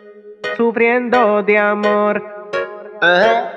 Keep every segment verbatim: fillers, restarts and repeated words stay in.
sufriendo de amor. Ajá.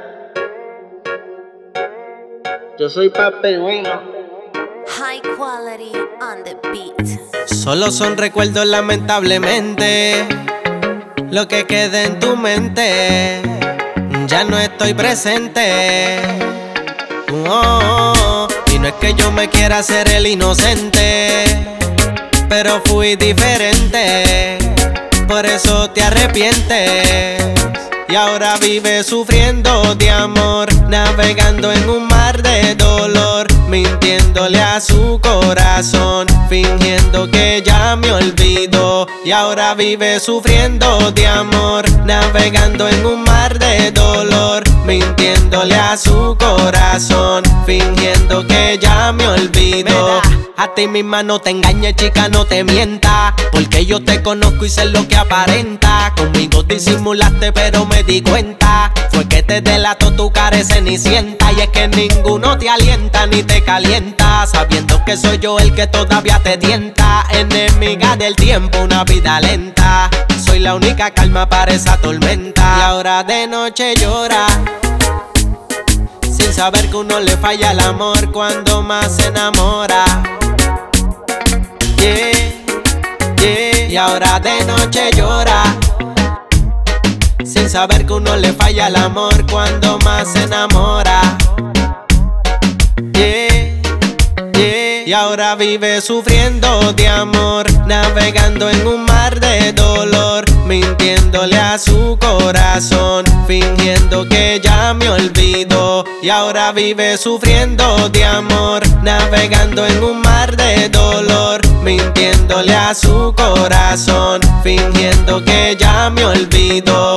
Yo soy Papi Willow. High quality on the beat. Solo son recuerdos, lamentablemente, lo que queda en tu mente. Ya no estoy presente. Oh, oh, oh. Y no es que yo me quiera hacer el inocente, pero fui diferente. Por eso te arrepientes. Y ahora vives sufriendo de amor, navegando en un mar de dolor, mintiéndole a su corazón, fingiendo que ya me olvidó. Y ahora vive sufriendo de amor, navegando en un mar de dolor, mintiéndole a su corazón, fingiendo que ya me olvidó. A ti misma no te engañes, chica, no te mientas, porque yo te conozco y sé lo que aparenta. Conmigo disimulaste pero me di cuenta, fue que te delató tu cara de cenicienta. Y es que ninguno te alienta ni te calienta, sabiendo que soy yo el que todavía te tienta. Enemiga del tiempo, una vida lenta, soy la única calma para esa tormenta. Y ahora de noche llora, sin saber que uno le falla el amor cuando más se enamora. Yeah, yeah. Y ahora de noche llora, sin saber que uno le falla el amor cuando más se enamora. Yeah, yeah. Y ahora vive sufriendo de amor, navegando en un mar de dolor, mintiéndole a su corazón, fingiendo que ya me olvidó. Y ahora vive sufriendo de amor, navegando en un mar de dolor, mintiéndole a su corazón, fingiendo que ya me olvidó.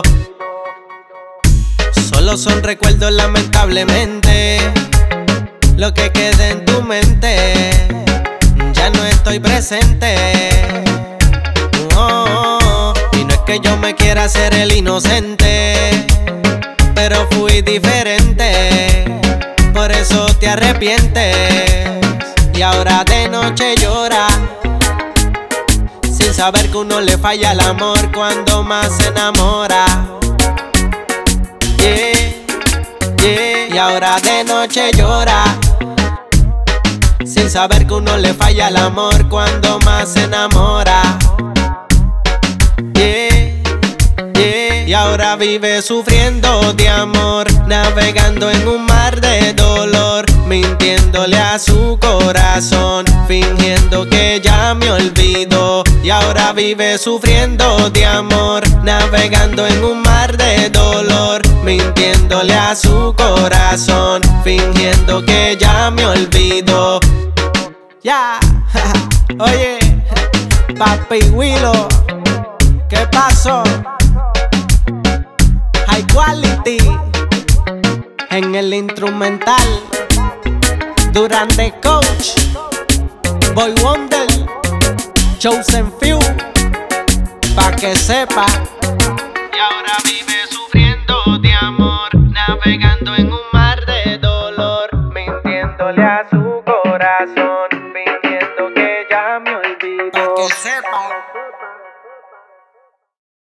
Solo son recuerdos, lamentablemente, lo que queda en tu mente. Ya no estoy presente. Oh, oh, oh. Y no es que yo me quiera hacer el inocente, pero fui diferente. Por eso te arrepientes. Y ahora de noche llora, sin saber que uno le falla el amor cuando más se enamora. Yeah, yeah. Y ahora de noche llora, sin saber que uno le falla el amor cuando más se enamora. Yeah, yeah. Y ahora vive sufriendo de amor, navegando en un mar de dolor, mintiéndole a su corazón, fingiendo que ya me olvidó. Y ahora vive sufriendo de amor, navegando en un mar de dolor, mintiéndole a su corazón, fingiendo que ya me olvidó. Ya, yeah. Oye, Papi Willow, ¿qué pasó? High quality en el instrumental, Durán the Coach, Boy Wonder, Chosen Few, pa' que sepa. Y ahora vive